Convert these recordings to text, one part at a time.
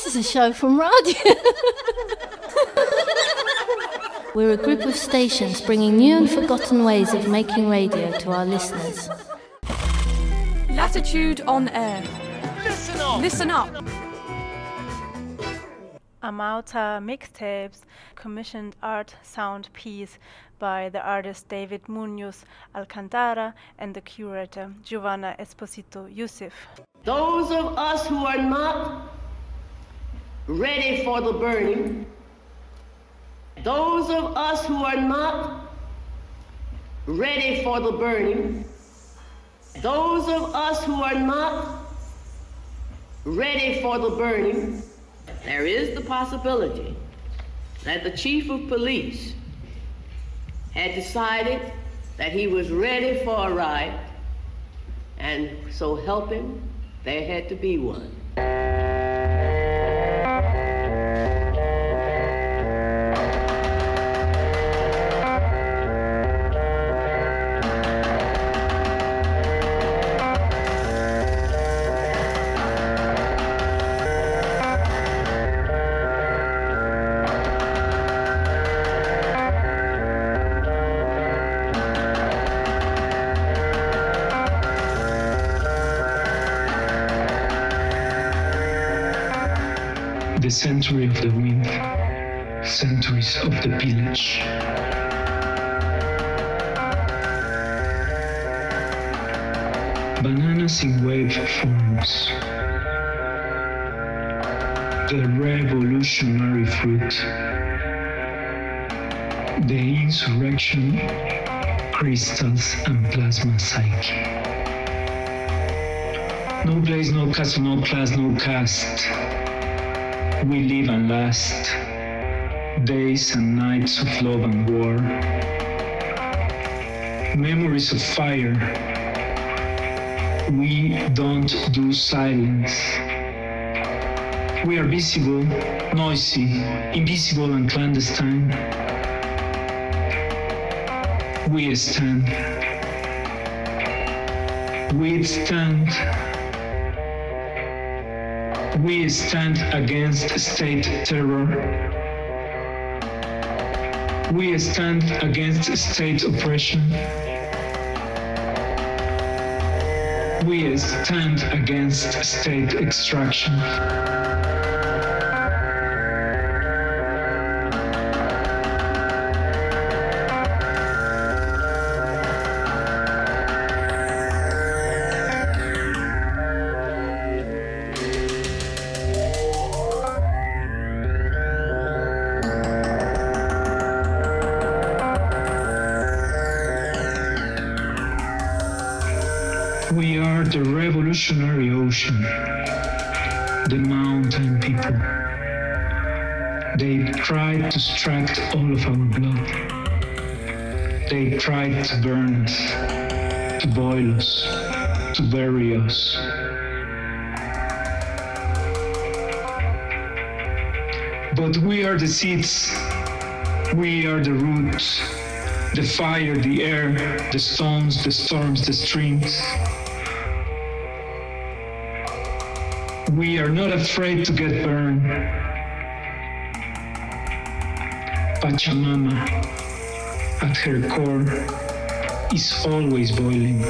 is a show from radio. We're a group of stations bringing new and forgotten ways of making radio to our listeners. Latitude on Air. Listen up! Listen up! Amauta Mixtapes commissioned art sound piece by the artist David Munoz Alcantara and the curator Giovanna Esposito Yusuf. Those of us who are not ready for the burning, those of us who are not ready for the burning, those of us who are not ready for the burning, there is the possibility that the chief of police had decided that he was ready for a riot, and so help him, there had to be one. The century of the wind, centuries of the pillage. Bananas in wave forms. The revolutionary fruit. The insurrection, crystals and plasma psyche. No place, no castle, no class, no caste. We live and last, days and nights of love and war, memories of fire. We don't do silence. We are visible, noisy, invisible and clandestine. We stand. We stand. We stand against state terror. We stand against state oppression. We stand against state extraction. We are the revolutionary ocean, the mountain people. They tried to extract all of our blood. They tried to burn us, to boil us, to bury us. But we are the seeds, we are the roots, the fire, the air, the stones, the storms, the streams. We are not afraid to get burned. Pachamama, at her core, is always boiling.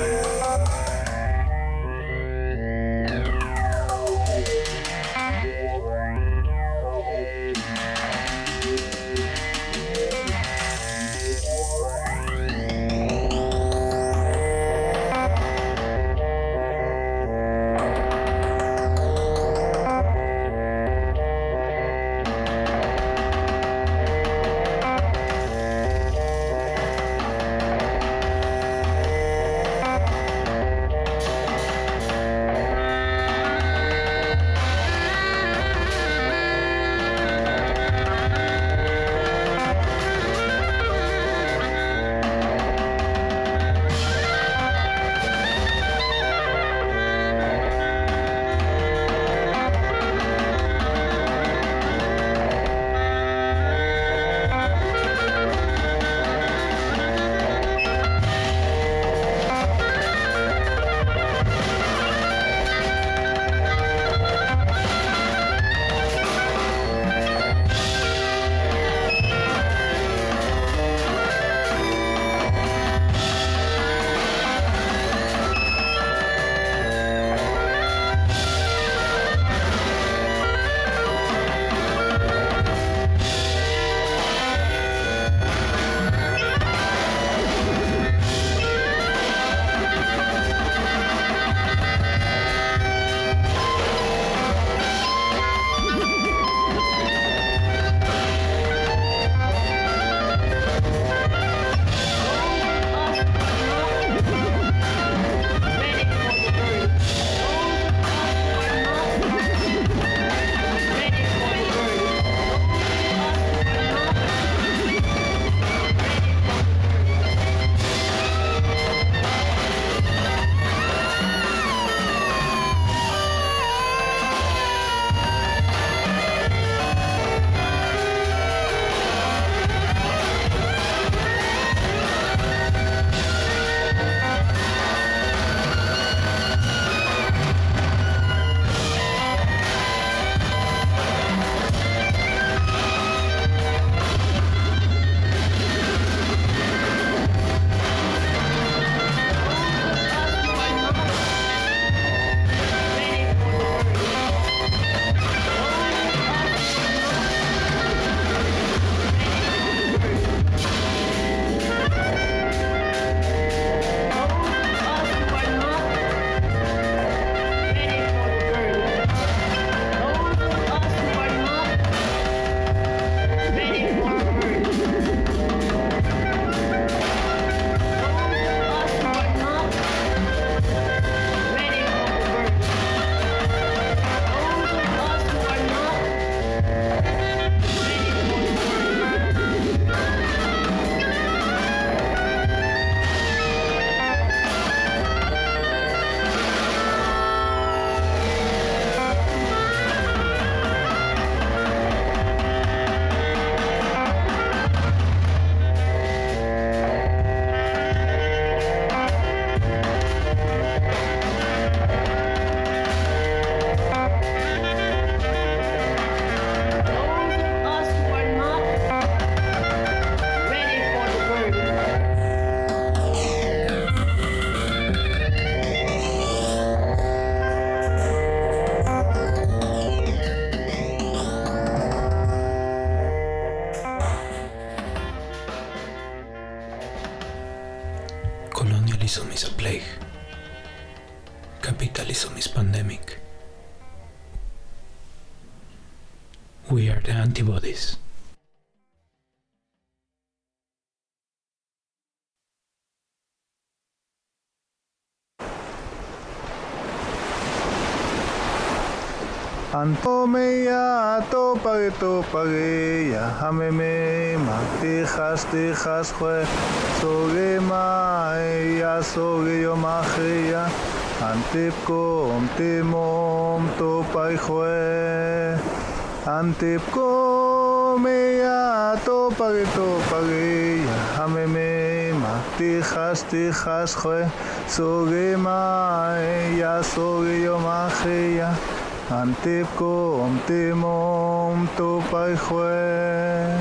We are the antibodies. Antomeya topageya hameme matijas tijas jue sogema ya sogeyo magia antipkom timom topai jue antipkom ya topageya hameme matijas tijas jue sogema ya sogeyo magia Antipkom timom topai jue.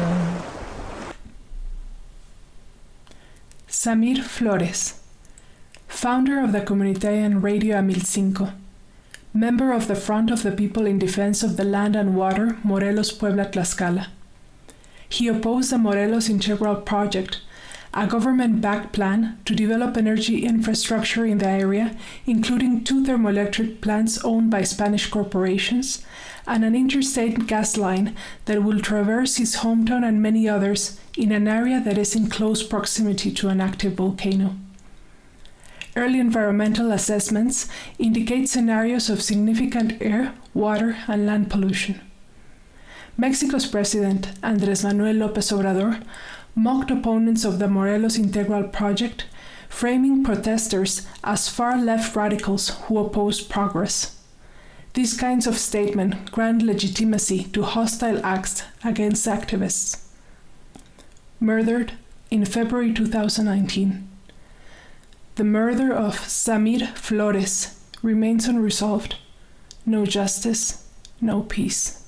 Samir Flores, founder of the Comunitarian Radio Amilcinco, member of the Front of the People in Defense of the Land and Water, Morelos Puebla Tlaxcala. He opposed the Morelos Integral Project, a government-backed plan to develop energy infrastructure in the area, including 2 thermoelectric plants owned by Spanish corporations, and an interstate gas line that will traverse his hometown and many others in an area that is in close proximity to an active volcano. Early environmental assessments indicate scenarios of significant air, water, and land pollution. Mexico's President, Andrés Manuel López Obrador, mocked opponents of the Morelos Integral Project, framing protesters as far-left radicals who oppose progress. These kinds of statements grant legitimacy to hostile acts against activists. Murdered in February 2019. The murder of Samir Flores remains unresolved. No justice, no peace.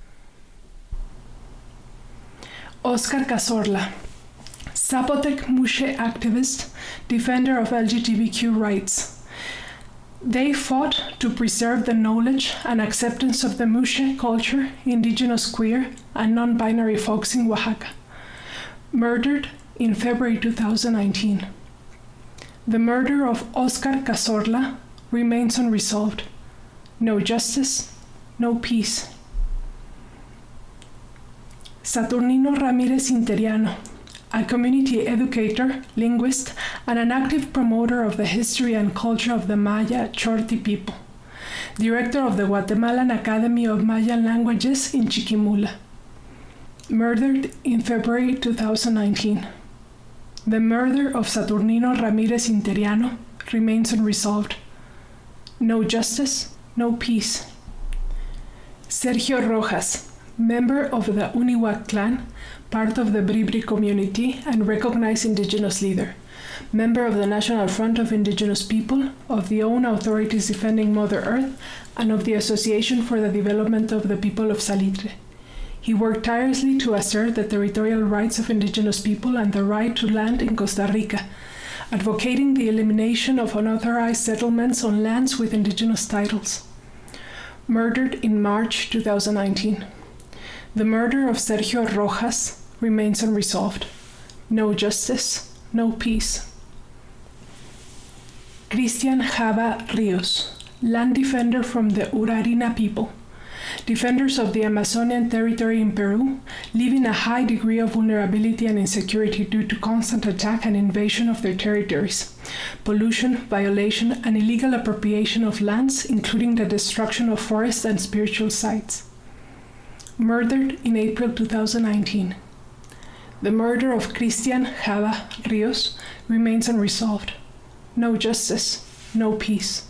Oscar Cazorla, Zapotec Muxe activist, defender of LGBTQ rights. They fought to preserve the knowledge and acceptance of the Muxe culture, indigenous queer, and non-binary folks in Oaxaca. Murdered in February 2019. The murder of Oscar Cazorla remains unresolved. No justice, no peace. Saturnino Ramírez Interiano, a community educator, linguist, and an active promoter of the history and culture of the Maya Chorti people, director of the Guatemalan Academy of Mayan Languages in Chiquimula. Murdered in February 2019. The murder of Saturnino Ramírez Interiano remains unresolved. No justice, no peace. Sergio Rojas, member of the Uniwak clan, part of the Bribri community and recognized indigenous leader, member of the National Front of Indigenous People, of the OWN Authorities Defending Mother Earth, and of the Association for the Development of the People of Salitre. He worked tirelessly to assert the territorial rights of indigenous people and the right to land in Costa Rica, advocating the elimination of unauthorized settlements on lands with indigenous titles. Murdered in March 2019. The murder of Sergio Rojas remains unresolved. No justice, no peace. Cristian Java Rios, land defender from the Urarina people, defenders of the Amazonian territory in Peru, live in a high degree of vulnerability and insecurity due to constant attack and invasion of their territories, pollution, violation, and illegal appropriation of lands, including the destruction of forests and spiritual sites. Murdered in April 2019. The murder of Cristian Java Rios remains unresolved. No justice, no peace.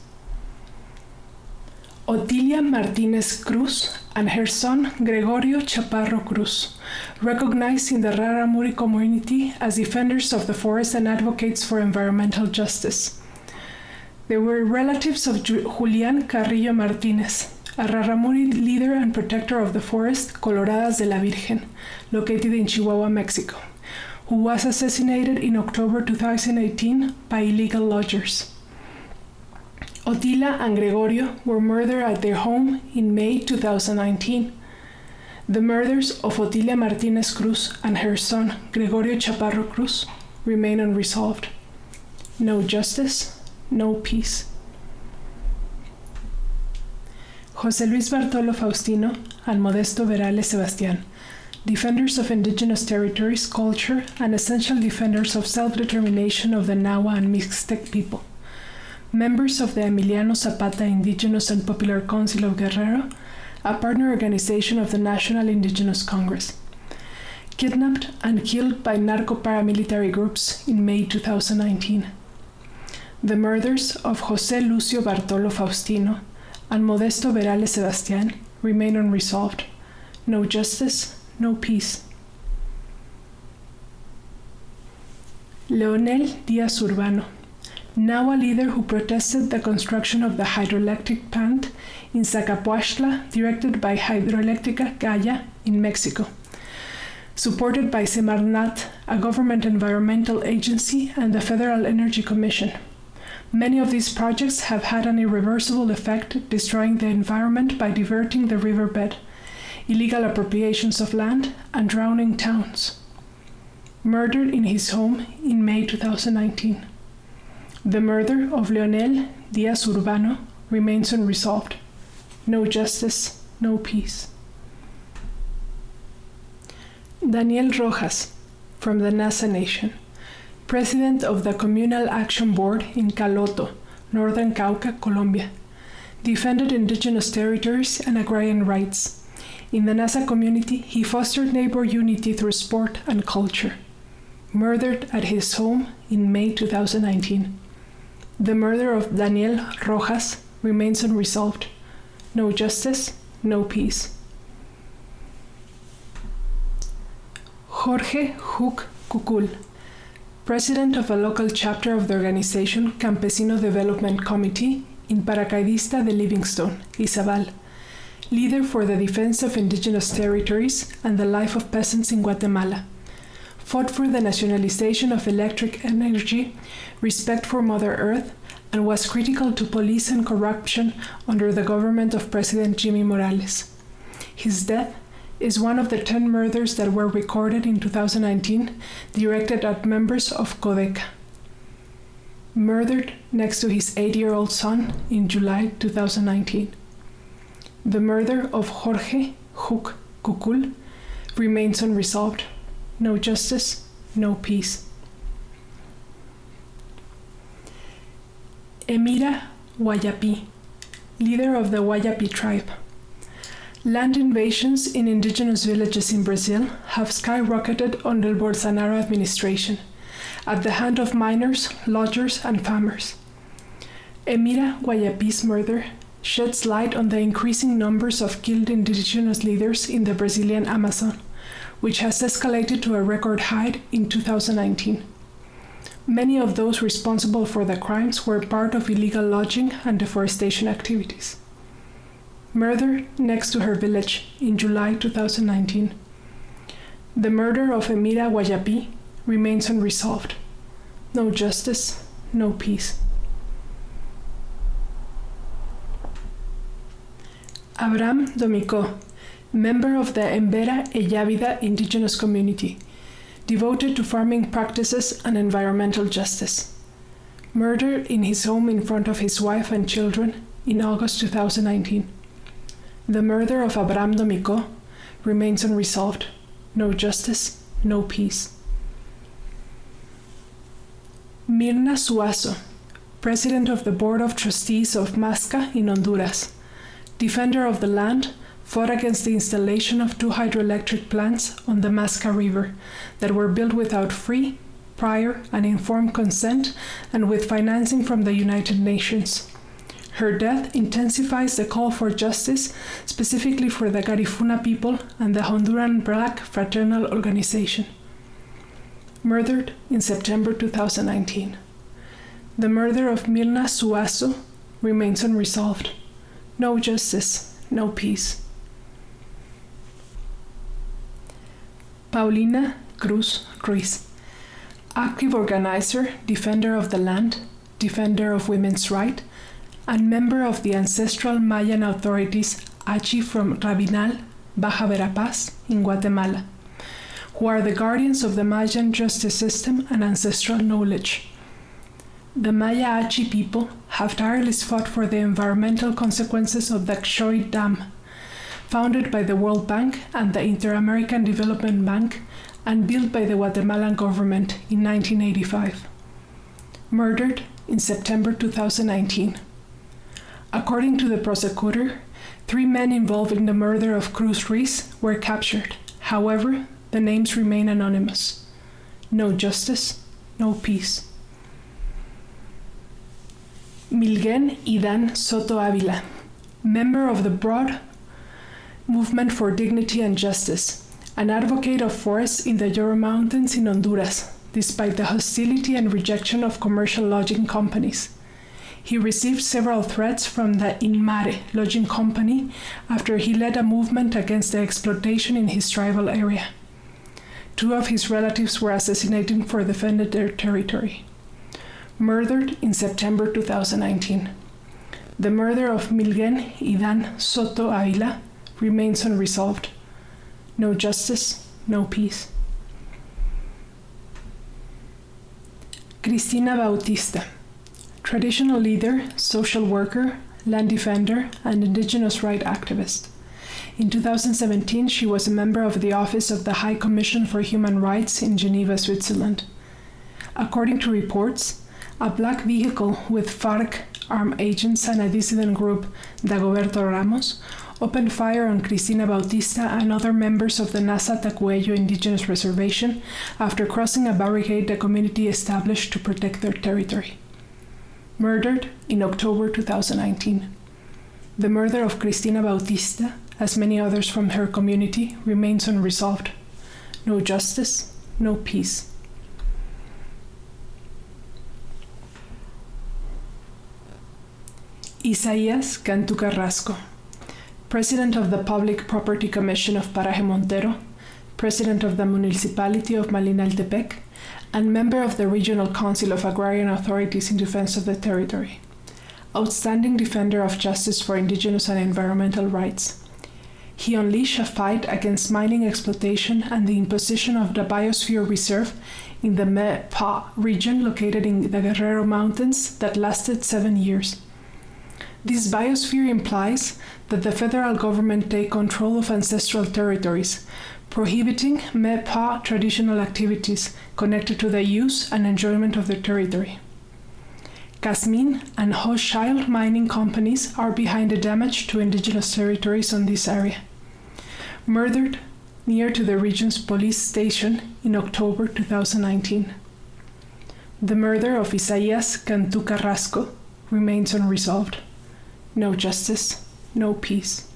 Otilia Martinez Cruz and her son Gregorio Chaparro Cruz, recognized in the Raramuri community as defenders of the forest and advocates for environmental justice. They were relatives of Julián Carrillo Martínez, a Raramuri leader and protector of the forest Coloradas de la Virgen, located in Chihuahua, Mexico, who was assassinated in October 2018 by illegal loggers. Otila and Gregorio were murdered at their home in May 2019. The murders of Otilia Martinez Cruz and her son Gregorio Chaparro Cruz remain unresolved. No justice, no peace. José Luis Bartolo Faustino and Modesto Verales Sebastián, defenders of indigenous territories, culture, and essential defenders of self-determination of the Nahua and Mixtec people. Members of the Emiliano Zapata Indigenous and Popular Council of Guerrero, a partner organization of the National Indigenous Congress. Kidnapped and killed by narco-paramilitary groups in May 2019. The murders of José Lucio Bartolo Faustino and Modesto Verales Sebastián remain unresolved. No justice, no peace. Leonel Díaz Urbano, Nahua leader who protested the construction of the hydroelectric plant in Zacapuaxtla, directed by Hidroeléctrica Gaya in Mexico, supported by Semarnat, a government environmental agency, and the Federal Energy Commission. Many of these projects have had an irreversible effect, destroying the environment by diverting the riverbed, illegal appropriations of land, and drowning towns. Murdered in his home in May 2019. The murder of Leonel Díaz Urbano remains unresolved. No justice, no peace. Daniel Rojas, from the Nasa Nation, President of the Communal Action Board in Caloto, Northern Cauca, Colombia, defended indigenous territories and agrarian rights. In the Nasa community, he fostered neighbor unity through sport and culture. Murdered at his home in May 2019. The murder of Daniel Rojas remains unresolved. No justice, no peace. Jorge Huc Cucul, President of a local chapter of the organization Campesino Development Committee in Paracaidista de Livingstone, Izabal, leader for the defense of indigenous territories and the life of peasants in Guatemala, fought for the nationalization of electric energy, respect for Mother Earth, and was critical to police and corruption under the government of President Jimmy Morales. His death is one of the 10 murders that were recorded in 2019 directed at members of Codeca. Murdered next to his 8-year-old son in July 2019. The murder of Jorge Huc Cucul remains unresolved. No justice, no peace. Emira Guayapi, leader of the Guayapi tribe. Land invasions in indigenous villages in Brazil have skyrocketed under the Bolsonaro administration, at the hand of miners, lodgers, and farmers. Emira Guayapi's murder sheds light on the increasing numbers of killed indigenous leaders in the Brazilian Amazon, which has escalated to a record high in 2019. Many of those responsible for the crimes were part of illegal logging and deforestation activities. Murdered next to her village in July 2019. The murder of Emira Guayapi remains unresolved. No justice, no peace. Abraham Domicó, member of the Embera Eyávida indigenous community, devoted to farming practices and environmental justice. Murdered in his home in front of his wife and children in August 2019. The murder of Abraham Domicó remains unresolved. No justice, no peace. Mirna Suazo, President of the Board of Trustees of Masca in Honduras, defender of the land, fought against the installation of 2 hydroelectric plants on the Masca River that were built without free, prior, and informed consent and with financing from the United Nations. Her death intensifies the call for justice, specifically for the Garifuna people and the Honduran Black Fraternal Organization. Murdered in September 2019. The murder of Mirna Suazo remains unresolved. No justice, no peace. Paulina Cruz Ruiz, active organizer, defender of the land, defender of women's rights, and member of the ancestral Mayan authorities Achi from Rabinal, Baja Verapaz, in Guatemala, who are the guardians of the Mayan justice system and ancestral knowledge. The Maya Achi people have tirelessly fought for the environmental consequences of the Xochitl Dam, founded by the World Bank and the Inter-American Development Bank and built by the Guatemalan government in 1985. Murdered in September 2019. According to the prosecutor, 3 men involved in the murder of Cruz Ruiz were captured. However, the names remain anonymous. No justice, no peace. Milgen Idan Soto Avila, member of the Broad Movement for Dignity and Justice, an advocate of forests in the Yoro Mountains in Honduras, despite the hostility and rejection of commercial logging companies. He received several threats from the Inmare logging company after he led a movement against the exploitation in his tribal area. 2 of his relatives were assassinated for defending their territory. Murdered in September 2019. The murder of Milgen Idan Soto Avila remains unresolved. No justice, no peace. Cristina Bautista, traditional leader, social worker, land defender, and indigenous rights activist. In 2017, she was a member of the Office of the High Commission for Human Rights in Geneva, Switzerland. According to reports, a black vehicle with FARC armed agents and a dissident group, Dagoberto Ramos, opened fire on Cristina Bautista and other members of the Nasa Tacuello Indigenous Reservation after crossing a barricade the community established to protect their territory. Murdered in October 2019. The murder of Cristina Bautista, as many others from her community, remains unresolved. No justice, no peace. Isaías Cantú Carrasco, President of the Public Property Commission of Paraje Montero, President of the Municipality of Malinaltepec, and member of the Regional Council of Agrarian Authorities in Defense of the Territory. Outstanding defender of justice for indigenous and environmental rights. He unleashed a fight against mining exploitation and the imposition of the Biosphere Reserve in the Mepa region located in the Guerrero Mountains that lasted 7 years. This biosphere implies that the federal government take control of ancestral territories, prohibiting Mepa traditional activities connected to the use and enjoyment of the territory. Casmin and Hochschild mining companies are behind the damage to indigenous territories on this area. Murdered near to the region's police station in October 2019. The murder of Isaías Cantú Carrasco remains unresolved. No justice, no peace.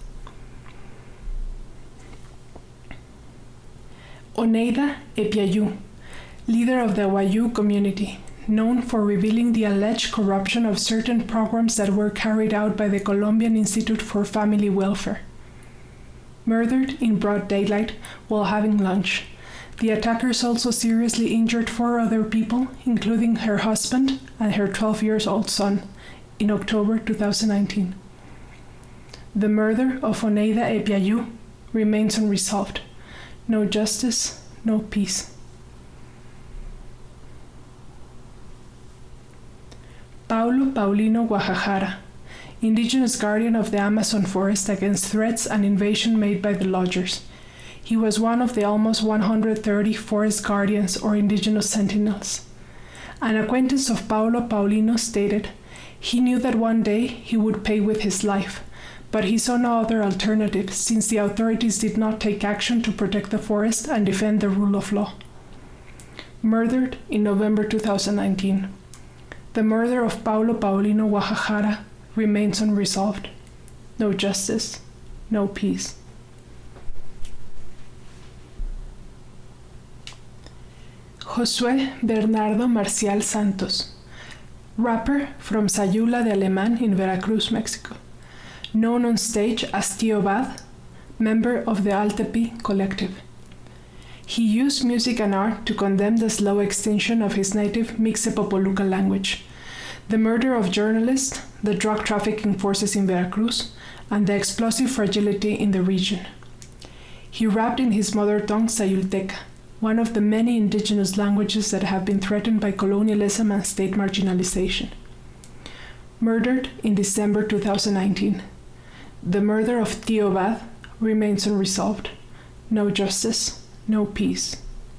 Oneida Epiayu, leader of the Wayuu community, known for revealing the alleged corruption of certain programs that were carried out by the Colombian Institute for Family Welfare. Murdered in broad daylight while having lunch. The attackers also seriously injured 4 other people, including her husband and her 12-year-old son, in October 2019. The murder of Oneida Epiayu remains unresolved. No justice, no peace. Paulo Paulino Guajajara, indigenous guardian of the Amazon forest against threats and invasion made by the loggers. He was one of the almost 130 forest guardians or indigenous sentinels. An acquaintance of Paulo Paulino stated, he knew that one day he would pay with his life, but he saw no other alternative since the authorities did not take action to protect the forest and defend the rule of law. Murdered in November 2019. The murder of Paulo Paulino Guajajara remains unresolved. No justice, no peace. Josué Bernardo Marcial Santos, rapper from Sayula de Alemán in Veracruz, Mexico, known on stage as Tío Bad, member of the Altepi collective. He used music and art to condemn the slow extinction of his native Mixtepopoluca language, the murder of journalists, the drug trafficking forces in Veracruz, and the explosive fragility in the region. He rapped in his mother tongue Sayulteca, one of the many indigenous languages that have been threatened by colonialism and state marginalization. Murdered in December 2019. The murder of Tío Bad remains unresolved. No justice, no peace.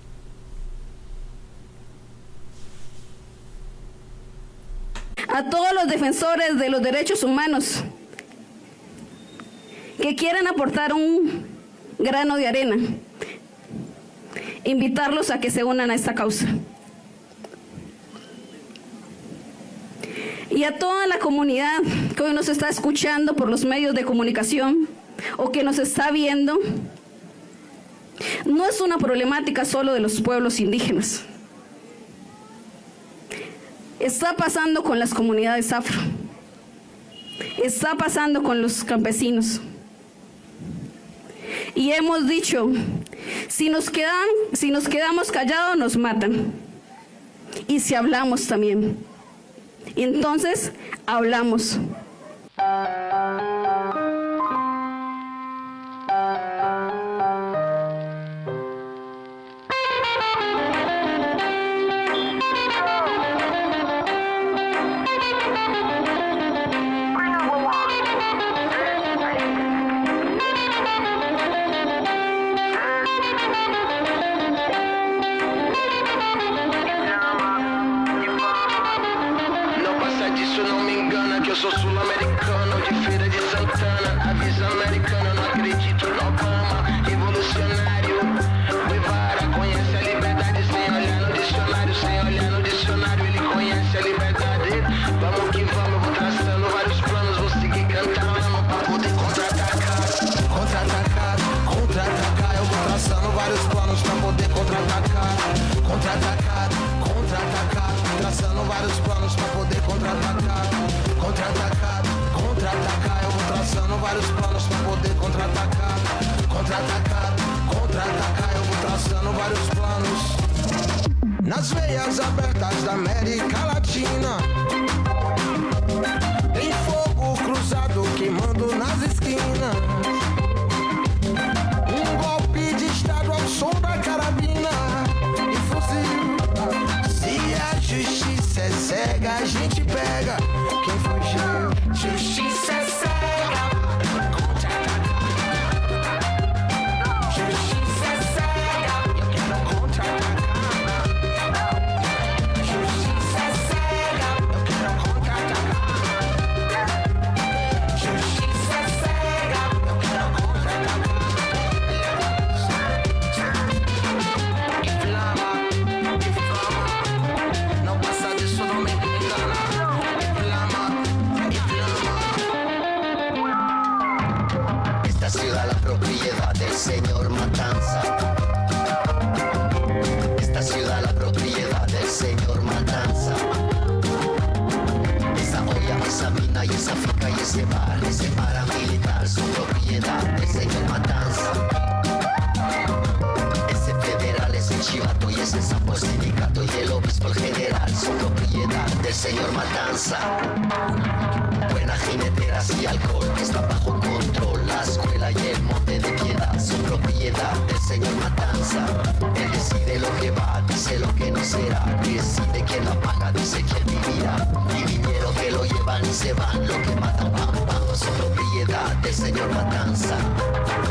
A todos los defensores de los derechos humanos que quieran aportar un grano de arena, invitarlos a que se unan a esta causa. Y a toda la comunidad que hoy nos está escuchando por los medios de comunicación o que nos está viendo, no es una problemática solo de los pueblos indígenas. Está pasando con las comunidades afro. Está pasando con los campesinos. Y hemos dicho, si nos quedamos callados nos matan. Y si hablamos también. Entonces, hablamos. Nas veias abertas da América Latina tem fogo cruzado queimando nas esquinas. Golpe de estado ao som da carabina e fuzil. Se a justiça é cega, a gente pega quem fugiu. Justiça é cega. Señor Matanza. Esta ciudad la propiedad del señor Matanza. Esa olla, esa mina y esa finca y ese bar, ese paramilitar son propiedad del señor Matanza. Ese federal, ese chivato y ese sapo sindicato y el obispo el general son propiedad del señor Matanza. Buenas jineteras y alcohol están bajo control. La escuela y el monte de piedad son propiedad del señor Matanza. Él decide lo que va, dice lo que no será. Decide quién la paga, dice quién vivirá. Y vinieron que lo llevan y se van. Lo que matan, pam, pam, son propiedad del señor Matanza.